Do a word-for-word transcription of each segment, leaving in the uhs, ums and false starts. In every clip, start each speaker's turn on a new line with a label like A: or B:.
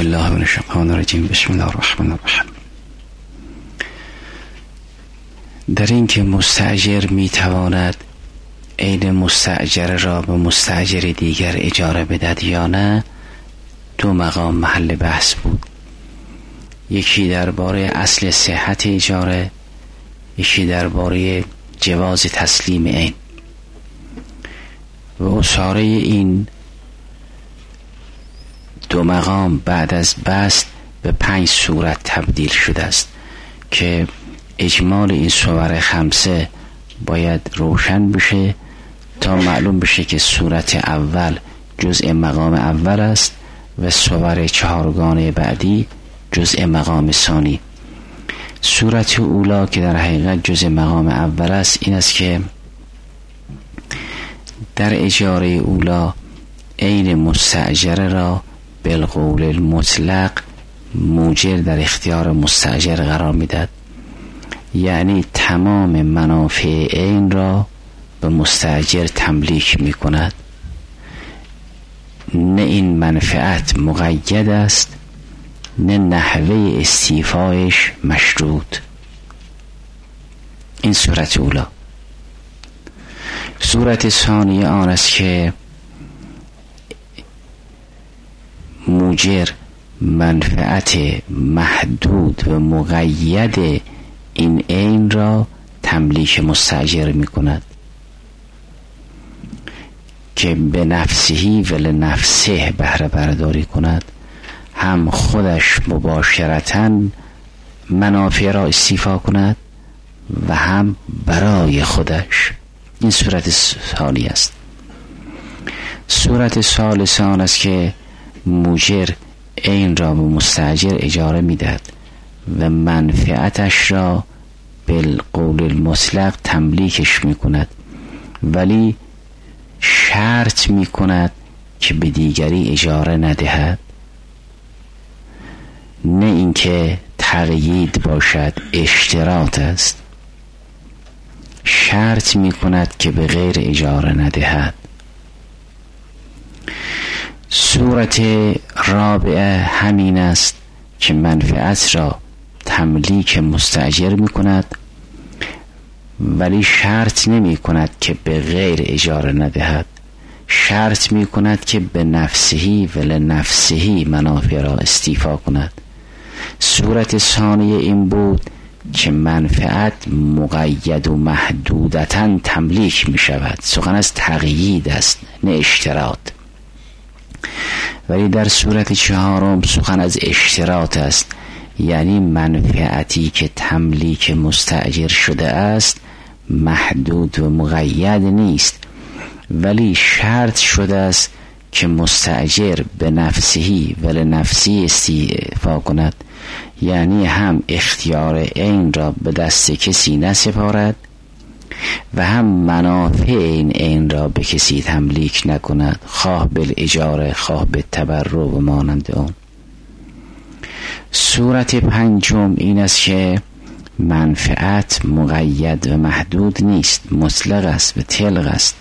A: بالله من الشیطان الرجیم. بسم الله الرحمن الرحیم. در این که مستأجر میتواند عین مستأجر را به مستأجر دیگر اجاره بدهد یا نه، دو مقام محل بحث بود. یکی درباره اصل صحت اجاره، یکی درباره جواز تسلیم عین. و اصاره این دو مقام بعد از بحث به پنج صورت تبدیل شده است که اجمال این صور خمسه باید روشن بشه تا معلوم بشه که صورت اول جزء مقام اول است و صور چهارگانه بعدی جزء مقام ثانی. صورت اولا که در حقیقت جزء مقام اول است این است که در اجاره اولا عین مستأجر را بالقول المطلق موجر در اختیار مستأجر قرار میدهد، یعنی تمام منافع عین را به مستأجر تملیک می کند. نه این منفعت مقید است، نه نحوه استیفایش مشروط. این صورت اولا. صورت ثانیه آن است که موجر منفعت محدود و مقید این عین را تملیک مستأجر می کند که به نفسهی و لنفسه بهره برداری کند، هم خودش مباشرتاً منافع را استیفا کند و هم برای خودش. این صورت ثانی است. صورت ثالث آن است که موجر عین را به مستأجر اجاره میدهد و منفعتش را بالقول المطلق تملیکش میکند، ولی شرط میکند که به دیگری اجاره ندهد. نه اینکه تقیید باشد، اشتراط است. شرط میکند که به غیر اجاره ندهد. صورت رابعه همین است که منفعت را تملیک مستأجر می کند ولی شرط نمی کند که به غیر اجاره ندهد. شرط می کند که به نفسهی و لنفسهی منافع را استیفا کند. صورت ثانیه این بود که منفعت مقید و محدودتاً تملیک می شود. سخن از تقیید است نه اشتراط. ولی در صورت چهارم سخن از اشتراط است، یعنی منفعتی که تملیک مستأجر شده است محدود و مقید نیست، ولی شرط شده است که مستأجر به نفسهی و لنفسی استیفا کند، یعنی هم اختیار عین را به دست کسی نسپارد و هم منافع این عین را به کسی تملیک نکند، خواه بالاجاره خواه بالتبرع و مانند آن. صورت پنجم این است که منفعت مقید و محدود نیست، مطلق است و طلق است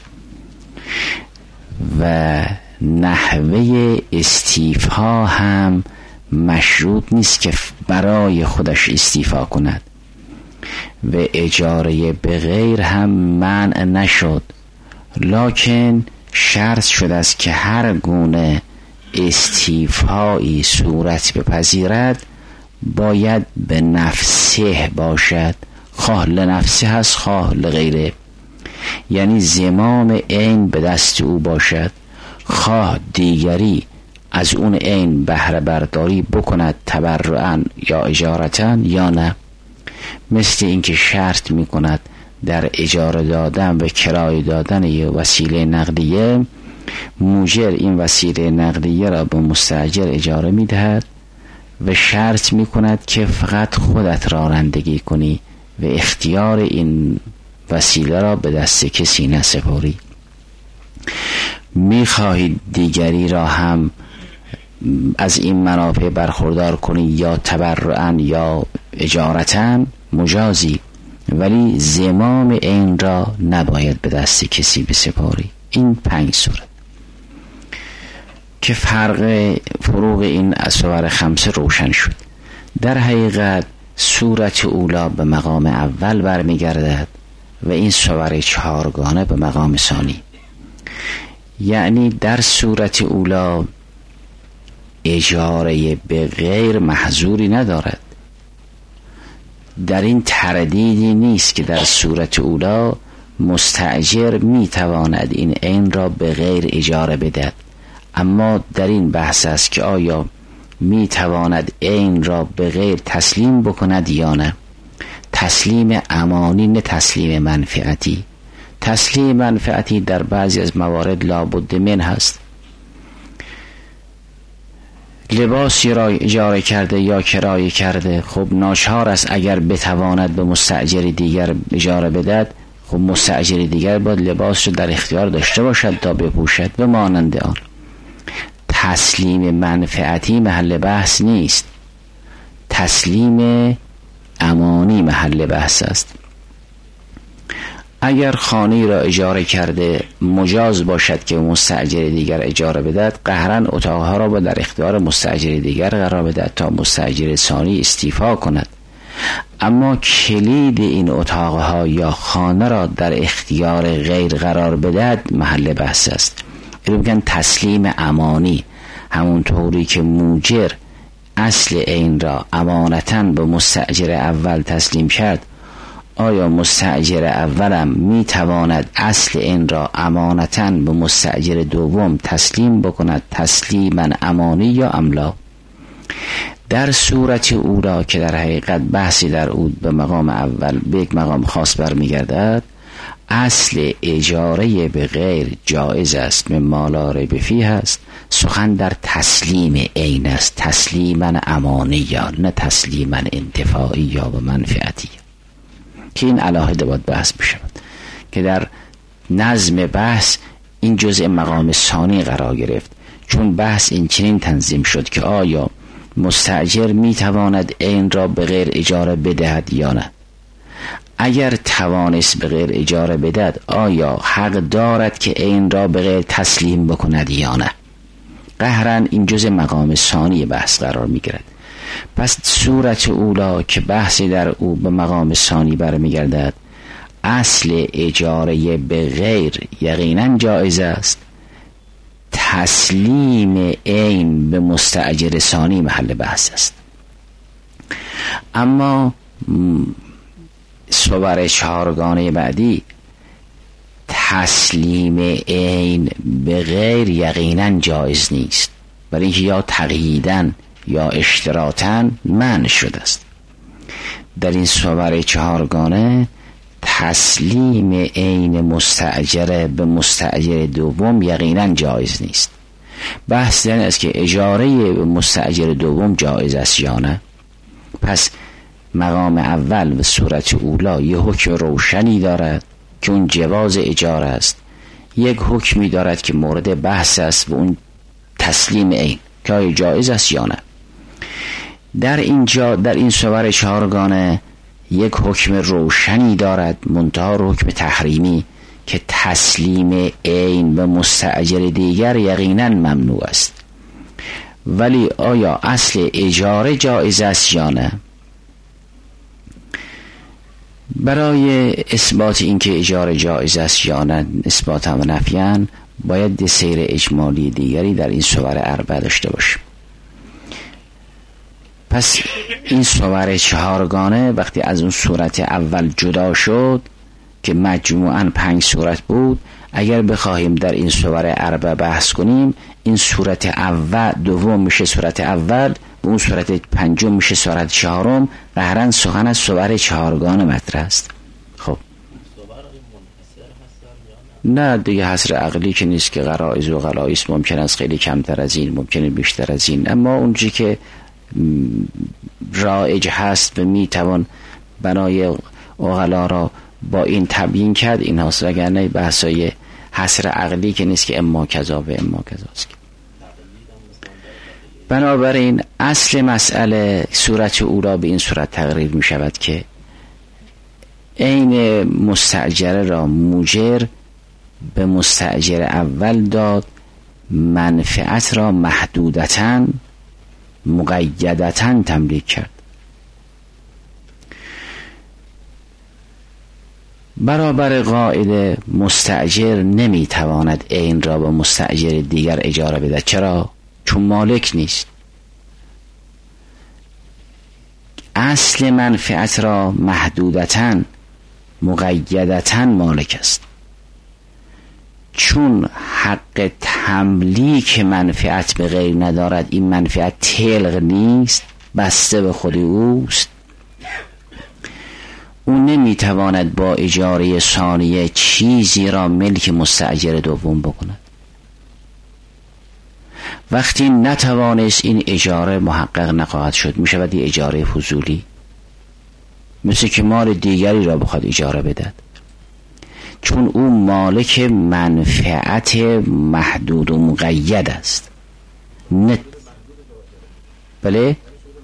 A: و نحوه استیفا هم مشروط نیست که برای خودش استیفا کند و اجاره به غیر هم منع نشد، لکن شرط شده است که هر گونه استیفایی صورت بپذیرد باید به نفسه باشد، خواه لنفسه هست خواه لغیره، یعنی زمام عین به دست او باشد، خواه دیگری از اون عین بهره برداری بکند تبرعاً یا اجارتاً یا نه. مثل اینکه شرط می کند در اجاره دادن و کرایه دادن یه وسیله نقدیه، موجر این وسیله نقدیه را به مستأجر اجاره می دهد و شرط می کند که فقط خودت رانندگی کنی و اختیار این وسیله را به دست کسی نسپاری. می خواهید دیگری را هم از این منافع برخوردار کنی یا تبرعاً یا اجارتاً مجازی، ولی زمام این را نباید به دست کسی بسپاری. این پنج صورت. که فرق فروق این صور خمسه روشن شد. در حقیقت صورت اولا به مقام اول برمیگردد و این صور چهارگانه به مقام ثانی. یعنی در صورت اولا اجاره به غیر محظوری ندارد. در این تردیدی نیست که در صورت اولا مستأجر میتواند این عین را به غیر اجاره بدهد، اما در این بحث است که آیا میتواند عین را به غیر تسلیم بکند یا نه. تسلیم امانی نه تسلیم منفعتی. تسلیم منفعتی در بعضی از موارد لابد من هست. لباسی را اجاره کرده یا کرایه کرده، خب ناچار است اگر بتواند به مستأجر دیگر اجاره بدهد، خب مستأجر دیگر باید لباس رو در اختیار داشته باشد تا بپوشد و مانند آن. تسلیم منفعتی محل بحث نیست، تسلیم امانی محل بحث است. اگر خانه را اجاره کرده مجاز باشد که مستأجر دیگر اجاره بدهد، قهرن اتاقها را با در اختیار مستأجر دیگر قرار بدهد تا مستأجر ثانی استیفا کند. اما کلید این اتاقها یا خانه را در اختیار غیر قرار بدهد محل بحث است. این میگن تسلیم امانی، همون طوری که موجر اصل این را امانتاً به مستأجر اول تسلیم کرد، آیا مستأجر اولم می تواند اصل این را امانتاً به مستأجر دوم تسلیم بکند تسلیما امانی یا املا؟ در صورت اولا که در حقیقت بحثی در اود به مقام اول به یک مقام خاص برمیگردد، اصل اجاره به غیر جایز است، مما لا ریب فیه است. سخن در تسلیم عین است، تسلیما امانی یا نه تسلیما انتفاعی یا به منفعتی، که این علاهده باید بحث بشود که در نظم بحث این جزء مقام ثانی قرار گرفت، چون بحث این چنین تنظیم شد که آیا مستأجر می تواند عین را به غیر اجاره بدهد یا نه. اگر توانست به غیر اجاره بدهد، آیا حق دارد که عین را به غیر تسلیم بکند یا نه. قهرن این جزء مقام ثانی بحث قرار می گیرد. پس صورت اولا که بحثی در او به مقام ثانی برمیگردد، اصل اجاره به غیر یقینا جایز است، تسلیم عین به مستأجر ثانی محل بحث است. اما صور چهارگانه بعدی تسلیم عین به غیر یقینا جایز نیست، برای اینکه یا تقییداً یا اشتراطاً منع شده است. در این صور چهارگانه تسلیم عین مستأجر به مستأجر دوم یقینا جایز نیست. بحث این است که اجاره به مستأجر دوم جایز است یا نه. پس مقام اول و صورت اولا یه حکم روشنی دارد که اون جواز اجاره است، یک حکمی دارد که مورد بحث است و اون تسلیم عین که آیا جایز است یا نه. در اینجا در این صور چهارگانه یک حکم روشنی دارد، منتها حکم تحریمی، که تسلیم عین به مستأجر دیگر یقینا ممنوع است. ولی آیا اصل اجاره جایز است یا نه؟ برای اثبات اینکه اجاره جایز است یا نه اثباتا و نفیاً باید سیر اجمالی دیگری در این صور اربع داشته باشیم. پس این صور چهارگانه وقتی از اون صورت اول جدا شد که مجموعاً پنج صورت بود، اگر بخواهیم در این صور اربع بحث کنیم، این صورت اول دوم میشه صورت اول و اون صورت پنجم میشه صورت چهارم. قهرن سخن از صور چهارگانه مطرح است. خب نه دیگه حصر عقلی که نیست، که غرایز و غلایس ممکن است خیلی کمتر از این، ممکنه بیشتر از این، اما اونجی که رایج هست و میتوان بنای اغلا را با این تبیین کرد این هاست، وگرنه بحثای حصر عقلی که نیست که اما کذا و اما کذا است. بنابراین اصل مسئله صورت اولا به این صورت تقریر می شود که عین مستأجر را موجر به مستأجر اول داد منفعت را محدودتاً مقیدتاً تملیک کرد. برابر قاعده مستأجر نمیتواند عین را به مستأجر دیگر اجاره بده. چرا؟ چون مالک نیست. اصل منفعت را محدودتاً مقیدتاً مالک است. چون حق تملیک منفعت به غیر ندارد، این منفعت تلق نیست، بسته به خود اوست، او نمیتواند با اجاره ثانیه چیزی را ملک مستأجر دوم بکند. وقتی نتوانست این اجاره محقق نخواهد شد، میشود این اجاره فضولی، مثل که مال دیگری را بخواد اجاره بدهد، چون او مالک منفعت محدود و مقید است. نه بله،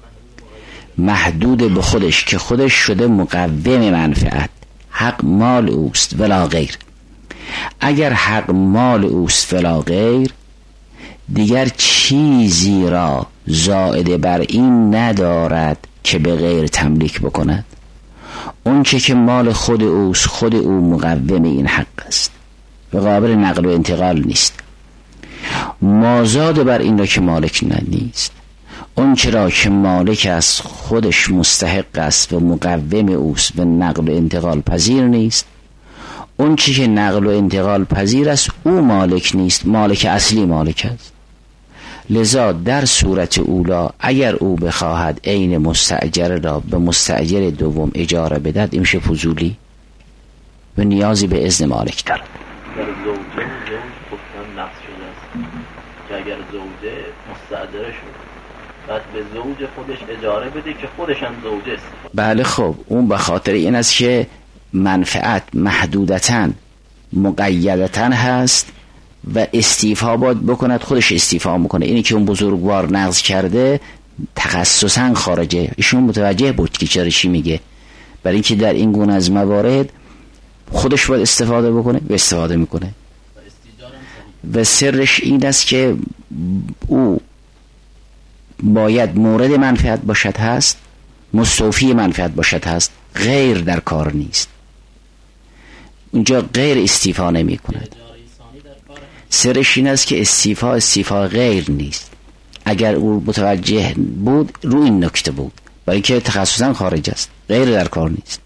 A: محدود به خودش که خودش شده مقوم منفعت. حق مال اوست ولا غیر. اگر حق مال اوست ولا غیر، دیگر چیزی را زائد بر این ندارد که به غیر تملیک بکند. اون چه که مال خود اوست، خود او مقوم این حق است، به قابل نقل و انتقال نیست. مازاد بر این را که مالک نیست. اون چرا که مالک است خودش مستحق است و مقوم اوست و نقل و انتقال پذیر نیست. اون چی که نقل و انتقال پذیر است او مالک نیست، مالک اصلی مالک است. لذا در صورت اولا اگر او بخواهد عین مستأجر را به مستأجر دوم اجاره بدهد، این میشه فضولی و نیازی به اذن مالک دارد.
B: در زوجه زوج گفتن نقص شده است که اگر زوجه مستأجره شد بعد به زوج خودش اجاره بده که خودش هم زوجه است.
A: بله خب اون به خاطر این است که منفعت محدودتاً مقیدتاً هست و استیفا باید بکند، خودش استیفا میکنه. اینی که اون بزرگوار نقض کرده تخصصاً خارجه. ایشون متوجه بود که چرا چی میگه، برای اینکه در این گونه از موارد خودش باید استفاده بکنه و استفاده میکنه. و سرش این است که او باید مورد منفعت باشد هست، مستوفی منفعت باشد هست، غیر در کار نیست. اونجا غیر استیفا نمی کند. سرش این است که استیفا استیفا غیر نیست. اگر او متوجه بود رو این نکته بود، برای که تخصصاً خارج است، غیر در کار نیست.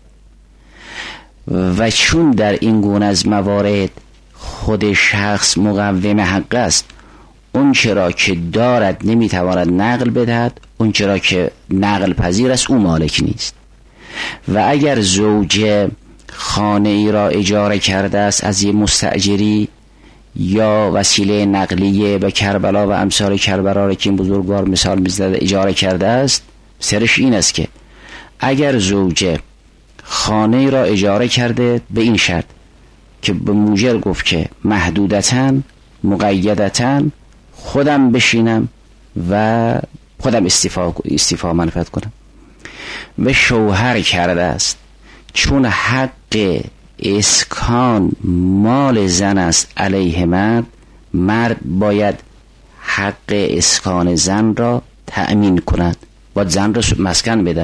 A: و چون در این گونه از موارد خود شخص مقوم حق است، اون چرا که دارد نمیتواند نقل بدهد، اون چرا که نقل پذیر است او مالک نیست. و اگر زوج خانه ای را اجاره کرده است از یه مستأجری یا وسیله نقلیه به کربلا و امثال کربلا را که این بزرگوار مثال میزنه اجاره کرده است، سرش این است که اگر زوج خانه ای را اجاره کرده به این شرط که به موجر گفت که محدودتاً مقیدتاً خودم بشینم و خودم استیفا استیفا منفعت کنم، و شوهر کرده است چون حق اسکان مال زن است علیه مرد، مرد باید حق اسکان زن را تأمین کند، باید زن را مسکن بده.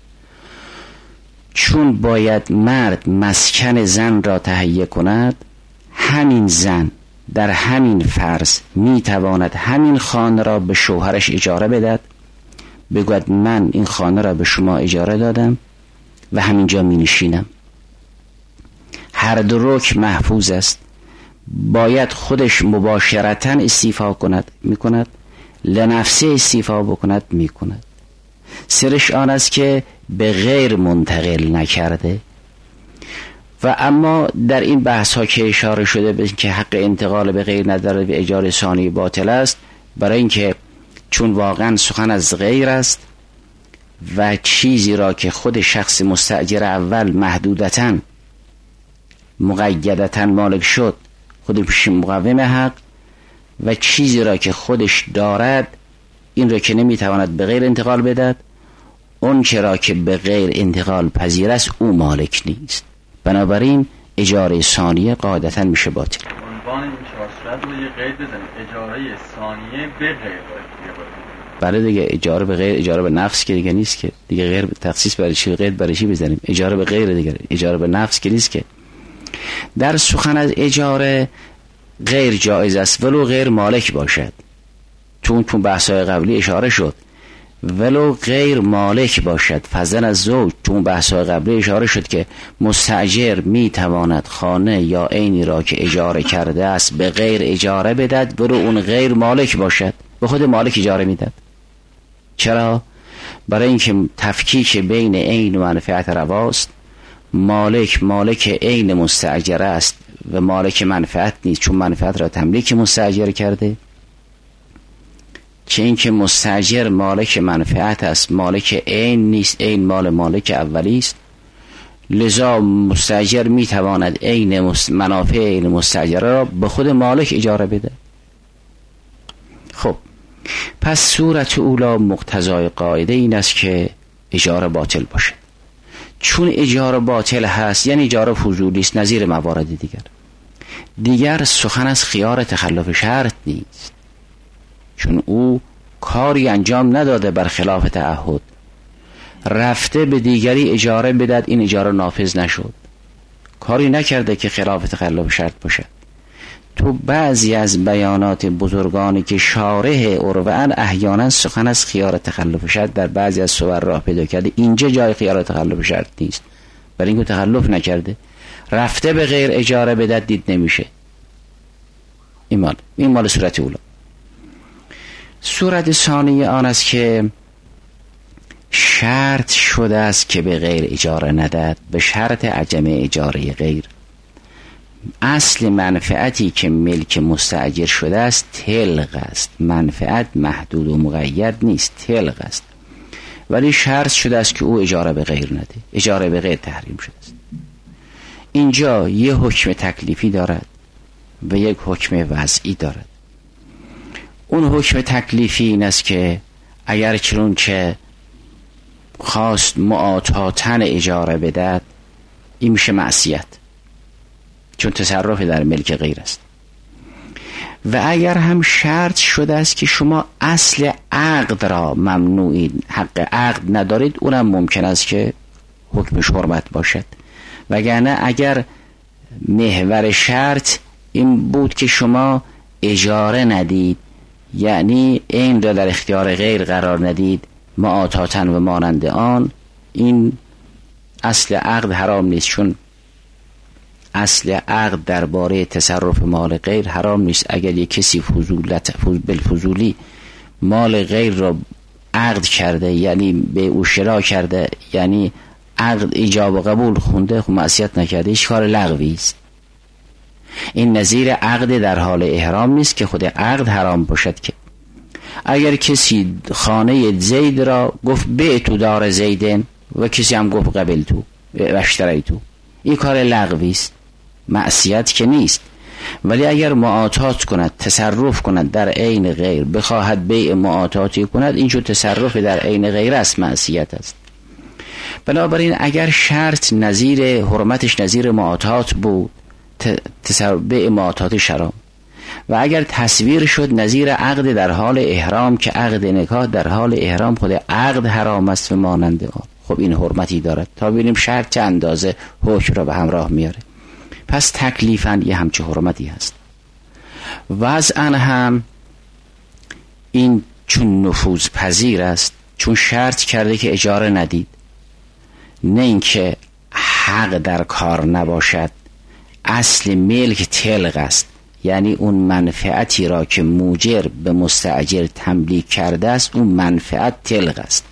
A: چون باید مرد مسکن زن را تهیه کند، همین زن در همین فرض می تواند همین خانه را به شوهرش اجاره بدهد، بگوید من این خانه را به شما اجاره دادم و همینجا می نشینم. هر دو رکن محفوظ است. باید خودش مباشرتاً استیفا کند، می کند، لنفسه استیفا بکند، می کند. سرش آن است که به غیر منتقل نکرده. و اما در این بحث ها که اشاره شده به که حق انتقال به غیر نداره و اجاره ثانی باطل است، برای اینکه چون واقعا سخن از غیر است و چیزی را که خود شخص مستأجر اول محدودتاً مقیدتاً مالک شد خودش مقوم حق، و چیزی را که خودش دارد این را که نمیتواند به غیر انتقال بدهد، اون چرا که به غیر انتقال پذیر است او مالک نیست. بنابراین اجاره ثانیه قاعدتاً میشه باطل.
B: عنوان این چهار
C: بعد رو یه قید بزنیم اجاره ثانیه به غیر.
A: برای دیگه اجاره به غیر اجاره به نفس که دیگه نیست که دیگه غیر تخصیص برای چی قید برای چی بزنیم؟ اجاره به غیر دیگه اجاره به نفس که نیست که. در سخن از اجاره غیر جایز است ولو غیر مالک باشد. چون تو بحث‌های قبلی اشاره شد ولو غیر مالک باشد. فضلا از زوج چون بحث‌های قبلی اشاره شد که مستاجر می تواند خانه یا عینی را که اجاره کرده است به غیر اجاره بدهد ولو اون غیر مالک باشد. به خود مالک اجاره میداد. چرا؟ برای اینکه تفکیک بین عین و منفعت رواست. مالک مالک عین مستاجر است و مالک منفعت نیست چون منفعت را تملیک مستاجر کرده. چه اینکه مستاجر مالک منفعت است مالک عین نیست، عین مال مالک اولی است. لذا مستاجر میتواند عین منافع عین مستاجر را به خود مالک اجاره بده. خب پس صورت اولا مقتضای قاعده این است که اجاره باطل باشه. چون اجاره باطل هست یعنی اجاره فضولی است نظیر موارد دیگر. دیگر سخن از خیار تخلف شرط نیست چون او کاری انجام نداده بر خلاف تعهد، رفته به دیگری اجاره بدهد این اجاره نافذ نشد، کاری نکرده که خلاف تخلف شرط باشد. تو بعضی از بیانات بزرگانی که شارح عروه‌اند احیانا سخن از خیار تخلف شرط در بعضی از صور راه پیدا کرده. اینجا جای خیار تخلف شرط نیست برای اینکه تخلف نکرده، رفته به غیر اجاره بدهد دید نمیشه. این مال این مال صورت اولا. صورت ثانیه آن است که شرط شده است که به غیر اجاره ندهد به شرط عدم اجاره غیر. اصل منفعتی که ملک مستاجر شده است تلق است. منفعت محدود و مقید نیست، تلق است. ولی شرط شده است که او اجاره به غیر نده. اجاره به غیر تحریم شده است. اینجا یه حکم تکلیفی دارد و یک حکم وضعی دارد. اون حکم تکلیفی این است که اگر چنانچه خواست معاطاتن اجاره بدهد این میشه معصیت چون تصرف در ملک غیر است. و اگر هم شرط شده است که شما اصل عقد را ممنوعید، حق عقد ندارید، اونم ممکن است که حکمش حرمت باشد. وگرنه اگر محور شرط این بود که شما اجاره ندید یعنی این را در اختیار غیر قرار ندید معاطاتن و مانند آن، این اصل عقد حرام نیست چون اصل عقد درباره تصرف مال غیر حرام نیست. اگر یک کسی فضولت بالفضولی مال غیر را عقد کرده یعنی به او شرا کرده یعنی عقد ایجاب و قبول خونده خب معصیت نکرده، هیچ کار لغوی است. این نظیر عقد در حال احرام نیست که خود عقد حرام باشد. که اگر کسی خانه زید را گفت به تو دار زیدن و کسی هم گفت قبل تو و اشتری تو، این کار لغوی است، معصیت که نیست. ولی اگر معاطات کند، تصرف کند در عین غیر، بخواهد بیع معاطاتی کند، این جو تصرف در عین غیر است، معصیت است. بنابراین اگر شرط نظیر حرمتش نظیر معاطات بود تصرف بیع معاطات حرام، و اگر تصویر شد نظیر عقد در حال احرام که عقد نکاح در حال احرام خود عقد حرام است و مانند آن، خب این حرمتی دارد. تا ببینیم شرط چه اندازه حکم را به همراه میاره. پس تکلیفاً یه همچه حرمتی هست. وضعاً هم این چون نفوذ پذیر است، چون شرط کرده که اجاره ندید، نه اینکه حق در کار نباشد، اصل ملک تلق است، یعنی اون منفعتی را که موجر به مستاجر تملیک کرده است اون منفعت تلق است.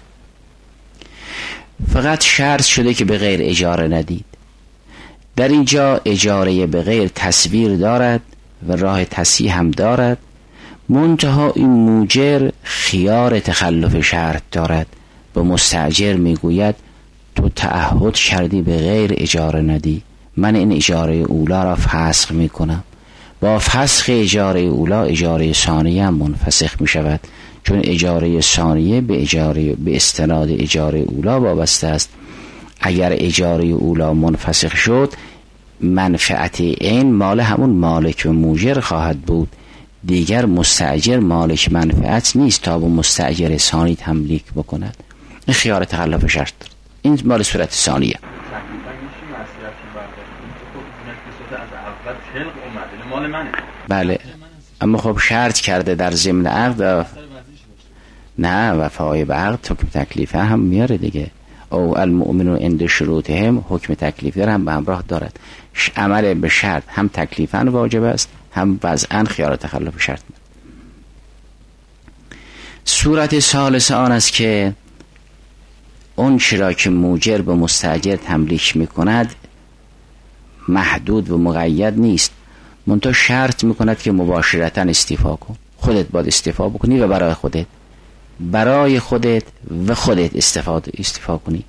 A: فقط شرط شده که به غیر اجاره ندید. در اینجا اجاره به غیر تصویر دارد و راه تصحیح هم دارد، منتها این موجر خیار تخلف شرط دارد. به مستاجر میگوید تو تعهد کردی به غیر اجاره ندی، من این اجاره اولا را فسخ میکنم. با فسخ اجاره اولا اجاره ثانیه هم منفسخ می شود، چون اجاره ثانیه به اجاره به استناد اجاره اولا وابسته است. اگر اجاره اولا منفسخ شد منفعت این مال همون مالک و موجر خواهد بود، دیگر مستاجر مالک منفعت نیست تا به مستاجر ثانی تملیک بکند. این خیار تخلف شرط، این مال صورت ثانیه. بله، اما خب شرط کرده در ضمن عقد، نه وفای به عقد حکم تکلیفه هم میاره دیگه. او المؤمنون عند شروطهم، حکم تکلیفی هم به همراه دارد. عمل به شرط هم تکلیفاً واجب است، هم وضعاً خیار تخلف شرط. صورت ثالث آن است که اون چرا که موجر به مستاجر تملیک میکند محدود و مقید نیست، منتها شرط میکند که مباشرتاً استیفا کن، خودت باید استیفا بکنی و برای خودت برای خودت و خودت استفاده استیفا کنی.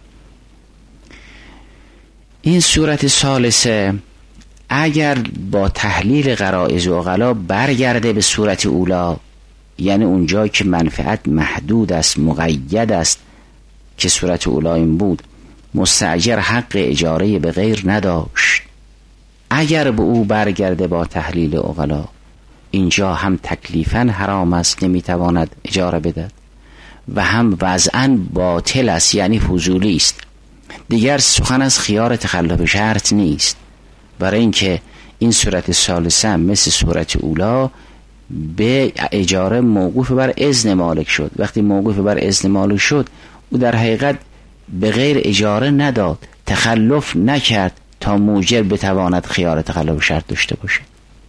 A: این صورت ثالثه اگر با تحلیل غرایز و عقلا برگرده به صورت اولا، یعنی اونجا که منفعت محدود است مقید است که صورت اولا این بود، مستاجر حق اجاره به غیر نداشت، اگر به او برگرده با تحلیل عقلا، اینجا هم تکلیفاً حرام است، نمیتواند اجاره بدهد، و هم وضعاً باطل است، یعنی فضولی است. دیگر سخن از خیار تخلف شرط نیست، برای اینکه این صورت ثالثه مثل صورت اولا به اجاره موقوف بر اذن مالک شد. وقتی موقوف بر اذن مالک شد، او در حقیقت به غیر اجاره نداد، تخلف نکرد تا موجر بتواند خیار تخلف شرط داشته باشه.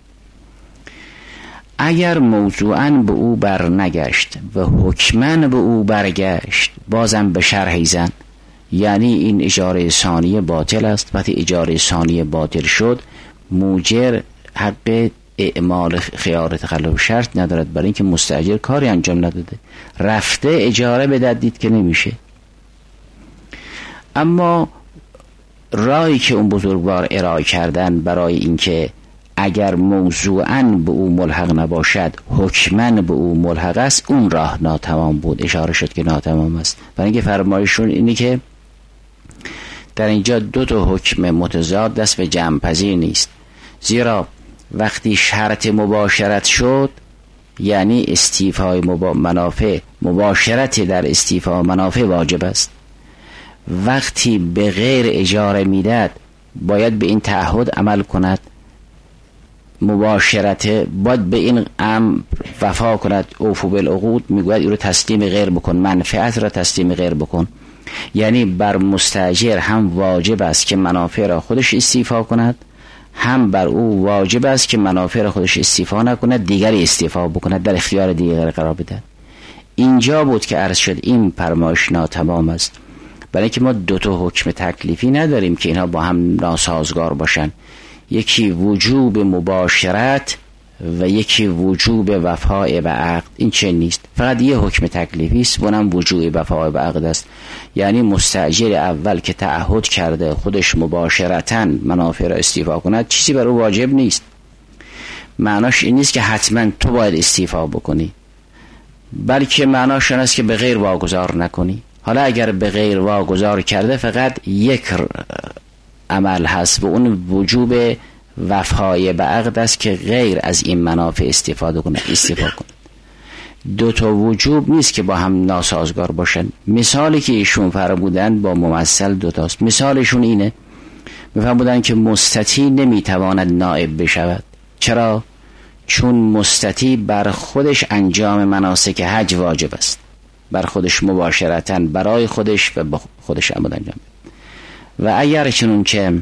A: اگر موضوعاً به او بر نگشت و حکماً به او برگشت، بازم به شرح زن، یعنی این اجاره ثانیه باطل است. وقتی اجاره ثانیه باطل شد، موجر حق اعمال خیار تخلف شرط ندارد، برای اینکه مستاجر کاری انجام نداده، رفته اجاره بدهد، دید که نمیشه. اما راهی که اون بزرگوار ارائه کردن برای اینکه اگر موضوعاً به او ملحق نباشد حکماً به او ملحق است، اون راه ناتمام بود، اشاره شد که ناتمام است. برای اینکه فرمایشون اینه که در اینجا دو تا حکم متضاد است و جمع پذیر نیست، زیرا وقتی شرط مباشرت شد، یعنی استیفای مبا... منافع، مباشرت در استیفای منافع واجب است. وقتی به غیر اجاره میداد، باید به این تعهد عمل کند، مباشرت باید به این امر وفا کند. اوفو بالعقود میگوید این رو تسلیم غیر بکن، منفعت را تسلیم غیر بکن. یعنی بر مستاجر هم واجب است که منافع را خودش استیفا کند، هم بر او واجب است که منافع را خودش استیفا نکند، دیگری استیفا بکند، در اختیار دیگری قرار بده. اینجا بود که عرض شد این فرمایش ناتمام است، برای اینکه ما دو تا حکم تکلیفی نداریم که اینها با هم ناسازگار باشن، یکی وجوب مباشرت و یکی وجوب وفای به عقد. این چه نیست، فقط یه حکم تکلیفی است، اونم وجوب وفای به عقد است. یعنی مستاجر اول که تعهد کرده خودش مباشرتاً منافع را استیفا کند، چیزی بر او واجب نیست. معناش این نیست که حتما تو باید استیفا بکنی، بلکه معناش این است که به غیر واگذار نکنی. حالا اگر به غیر واگذار کرده، فقط یک عمل هست و اون وجوب وفای به عقد است که غیر از این منافع استفاده کنه استفاده کنه. دو تا وجوب نیست که با هم ناسازگار باشن. مثالی که ایشون فرمودن با ممثل دو تاست. مثالشون اینه، میفرمودن که مستطیع نمیتواند نائب بشود. چرا؟ چون مستطیع بر خودش انجام مناسک حج واجب است، بر خودش مباشرتاً برای خودش و با خودش عمل انجام. و اگر چنون که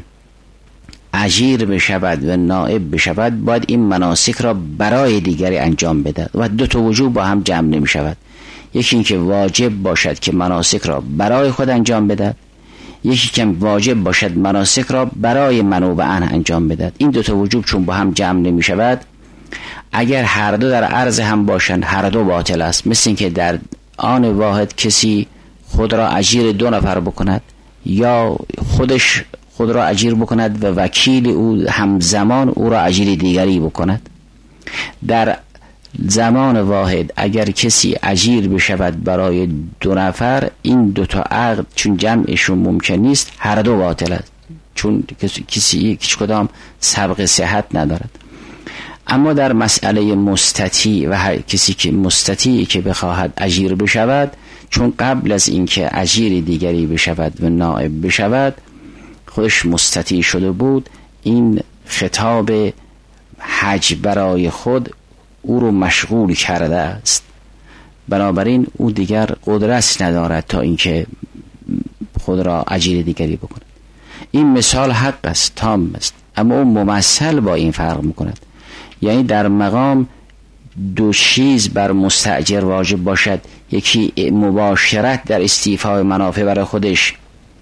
A: اجیر بشود و نائب بشود، باید این مناسک را برای دیگری انجام بده و دو تا وجوب با هم جمع نمی شود. یکی این که واجب باشد که مناسک را برای خود انجام بده، یکی که واجب باشد مناسک را برای منوب عنه انجام بده. این دو تا وجوب چون با هم جمع نمی شود، اگر هر دو در عرض هم باشند، هر دو باطل است. مثل این که در آن واحد کسی خود را اجیر دو نفر بکند، یا خودش خود را اجیر بکند و وکیل او همزمان او را اجیر دیگری بکند. در زمان واحد اگر کسی اجیر بشود برای دو نفر، این دو تا عقد چون جمعشون ممکن نیست، هر دو باطل است. چون کسی هیچ کدام سبق صحت ندارد. اما در مسئله مستطیع و هر کسی که مستطیعی که بخواهد اجیر بشود، چون قبل از اینکه اجیر دیگری بشود و نائب بشود خودش مستطیع شده بود، این خطاب حج برای خود او رو مشغول کرده است. بنابراین او دیگر قدرت ندارد تا اینکه خود را اجیر دیگری بکند. این مثال حق است، تام است، اما اون ممثل با این فرق میکند. یعنی در مقام دو چیز بر مستأجر واجب باشد، یکی مباشرت در استیفای منافع برای خودش،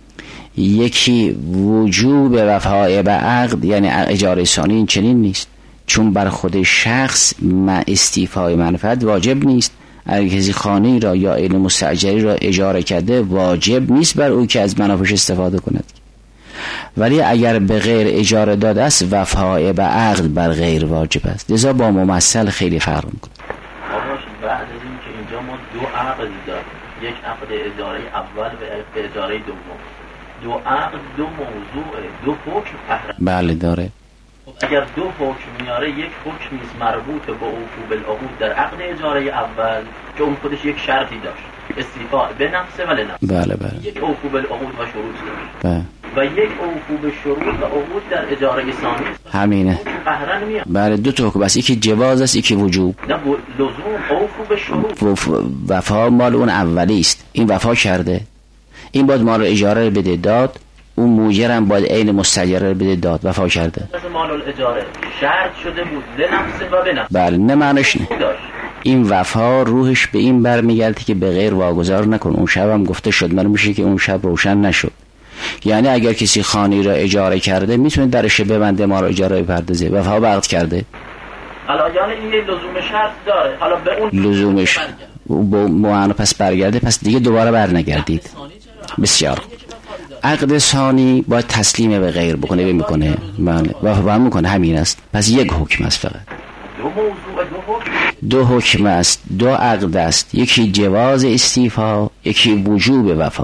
A: یکی وجوب وفای به عقد یعنی اجاره ثانی. این چنین نیست، چون بر خود شخص استیفای منفعت واجب نیست. اگر کسی خانه را یا عین مستأجری را اجاره کرده واجب نیست بر او که از منافعش استفاده کند، ولی اگر به غیر اجاره داده است وفای به عقد بر غیر واجب است. لذا با ممثل خیلی فرق میکنه.
B: بعد از این که اینجا ما دو عقد داریم، یک عقد اجاره اول و اجاره دوم. دو عقد دو موضوع دو حکم پهرن.
A: بله داره.
B: اگر دو حکم میاره، یک حکم نیست مربوط به اوفو بالعقود در عقد اجاره اول که اون خودش یک شرطی داشت، استیفاء به نفسه ولی نفسه.
A: بله بله.
B: یک اوفو بالعقود و شروط داشت.
A: بله.
B: و یک اوفو به شروط و عقود در اجاره ثانی
A: همینه.
B: قهرن میاد.
A: بله دو تا حکم است، یکی جواز است یکی وجوب.
B: نه لزوم اوفو به شروط.
A: وفا مال اون اولی است، این وفا کرده، این باید مال اجاره بده داد، اون موجرم باید عین مستاجره بده داد، وفا کرده.
B: مثل مال الاجاره شرط شده بود لنفسه و بنفسه.
A: بله نه معنیش نه. این وفا روحش به این برمیگرده که به غیر واگذار نکن. اون شب هم گفته شد، من میشه که اون شب روشن نشد. یعنی اگر کسی خانی را اجاره کرده میتونه درش ببنده، ما را اجاره بپردازه، وفا به عقد کرده.
B: حالا یعنی این لزوم شرط داره، حالا به اون
A: لزومش با معنا پس برگرده، پس دیگه دوباره برنگردید. بسیار عقد ثانی باید تسلیم به غیر بکنه و میکنه، بله وفا میکنه، همین است. پس یک حکم است، فقط
B: دو موضوع دو حکم
A: دو حکم است، دو عقد است، یکی جواز استیفا، یکی وجوب وفا.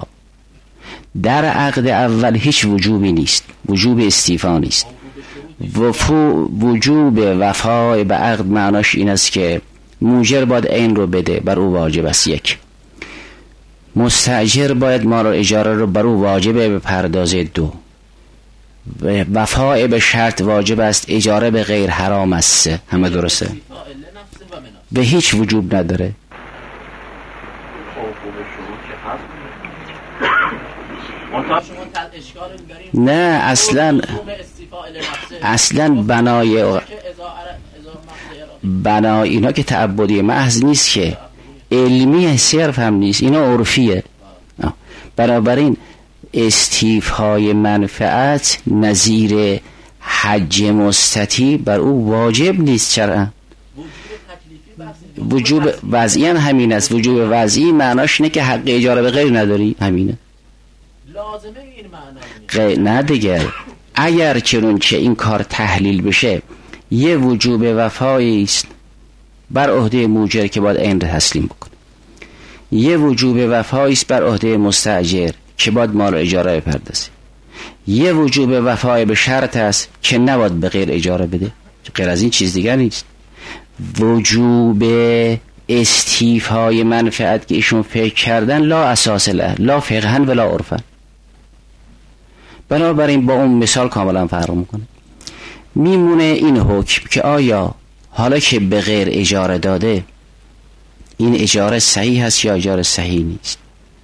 A: در عقد اول هیچ وجوبی نیست، وجوب استیفا نیست. وفو وجوب وفای به عقد معناش این است که موجر باید عین رو بده، بر او واجب است. یک مستاجر باید مال اجاره رو بر او واجبه به پردازه. دو وفای به شرط واجب است، اجاره به غیر حرام است. همه درسته، به هیچ وجوب نداره. نه اصلا اصلا بنای بنای اینا که تعبدی محض نیست، که علمی صرف هم نیست، اینا عرفیه. بنابراین استیفای منفعت نظیر حج مستطیع بر او واجب نیست شرعا. وجوب وضعی هم همین است. وجوب وضعی معناش اینه که حق اجاره به غیر نداری، همینه.
B: لازمه این
A: معنی نه دیگه. اگر چنون که این کار تحلیل بشه، یه وجوب وفایی است بر عهده موجر که باید عین تسلیم بکنه، یه وجوب وفایی است بر عهده مستاجر که باید مال اجاره بپردازه، یه وجوب وفای به شرط است که نباید به غیر اجاره بده. غیر از این چیز دیگر نیست. وجوب استیفای منفعت که ایشون فکر کردن لا اساس له، لا فقهن ولا عرفن. بنابراین با اون مثال کاملا فرق میکنه. میمونه این حکم که آیا حالا که به غیر اجاره داده این اجاره صحیح هست یا اجاره صحیح نیست.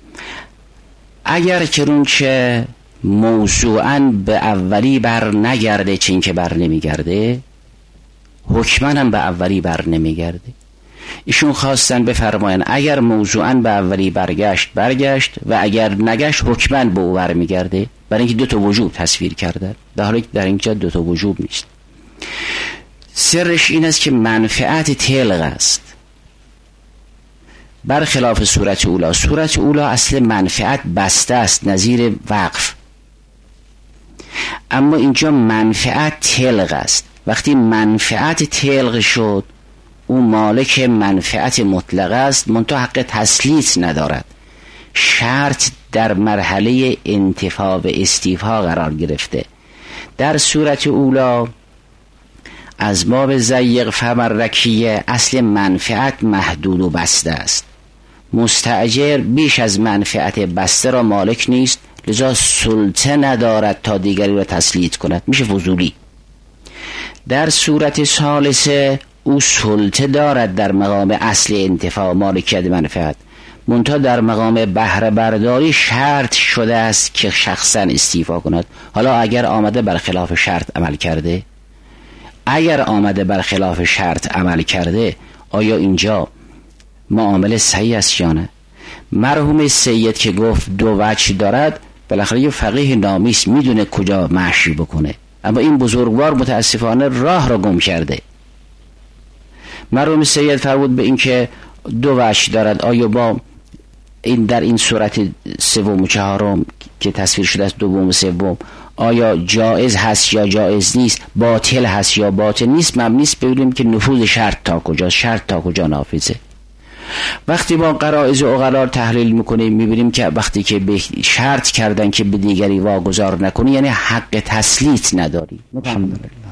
A: اگر کرون که موضوعاً به اولی بر نگرده، چین که بر نمیگرده، حکماً هم به اولی بر نمیگرده. ایشون خواستن بفرماین اگر موضوعاً به اولی برگشت برگشت و اگر نگشت حکماً به او بر میگرده، برای اینکه دو تا وجوب تصویر کرده، در حالی که در اینجا دو تا وجوب نیست. سرش این است که منفعت تلغ است، برخلاف صورت اولا. صورت اولا اصل منفعت بسته است، نظیر وقف، اما اینجا منفعت تلغ است. وقتی منفعت تلغ شد، اون مالک منفعت مطلق است، منتها حق تسلیط ندارد. شرط در مرحله انتفاع و استیفا قرار گرفته، در صورت اولا از باب ضیق فمرکیه اصل منفعت محدود و بسته است. مستأجر بیش از منفعت بسته را مالک نیست، لذا سلطه ندارد تا دیگری را تسلیط کند، میشه فضولی. در صورت ثالثه او سلطه دارد در مقام اصل انتفاع مالکیت منفعت، منتها در مقام بهره برداری شرط شده است که شخصا استیفا کند. حالا اگر آمده برخلاف شرط عمل کرده، اگر آمده برخلاف شرط عمل کرده، آیا اینجا معامله صحیح است یا نه؟ مرحوم سید که گفت دو وجه دارد، بالاخره یه فقیه نامی است، میدونه کجا محشی بکنه، اما این بزرگوار متاسفانه راه را گم کرده. مرحوم سید فرمود به این که دو وجه دارد، آیا با این در این صورت سوم و چهارم که تصویر شده است دوم و سوم، آیا جائز هست یا جائز نیست، باطل هست یا باطل نیست، مبنی است ببینیم که نفوذ شرط تا کجا، شرط تا کجا نافذه. وقتی با قرائز و عقلا تحلیل میکنیم میبینیم که وقتی که به شرط کردن که به دیگری واگذار نکنی، یعنی حق تسلیط نداری. الحمدلله.